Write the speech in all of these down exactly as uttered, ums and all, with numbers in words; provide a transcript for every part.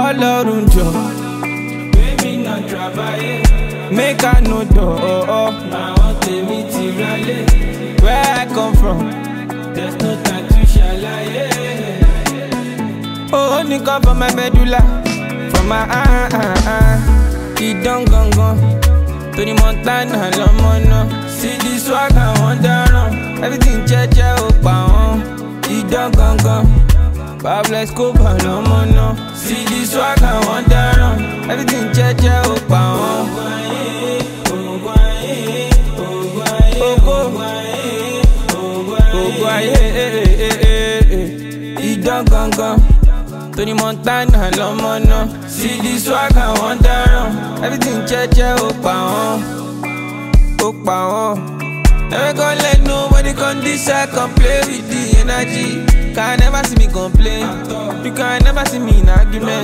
Ọlọ́run jọ, Baby not travailler. make I no door. Àwọn tèmi ti ralé. Where I come from, There's no time to ṣàlàyé. oh, only come from my medulla, from my ah ah ah. Ìdán gangan, to the Montana lọ́mọ náà. See the swag àwọn dáràn, everything jẹ́jẹ́ ó pa wọ́n. Ìdán gangan, Pablo Escobar lọ́mọ náà. See the swag àwọn dáràn, everything jẹ́jẹ́ ó pa wọ́n. Gbogbo ayé, ìdán gangan, to the Montana lọ́mọ náà. See the swag àwọn dáràn, everything jẹ́jẹ́ ó pa wọ́n, ó pa wọ́n. Never gonna let nobody come this side come play with the energy. Can never see me complain, you can never see me in argument.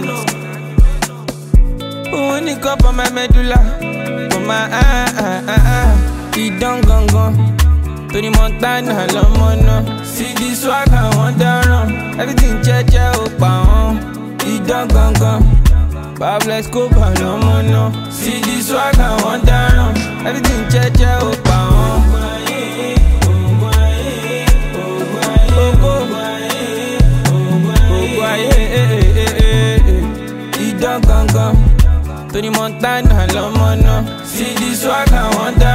Only cup on my medulla, for my ah ah ah ah. Ìdán gangan, to the Montana lọ́mọ náà. See the swag àwọn dáràn, everything jẹ́jẹ́ ó pa wọ́n. Ìdán gangan, Pablo Escobar lọ́mọ náà. See the swag àwọn dáràn, everything jẹ́jẹ́ ó pa wọ́n. Gbogbo ayé, ìdán gangan, to the Montana lọ́mọ náà. See the swag àwọn dáràn.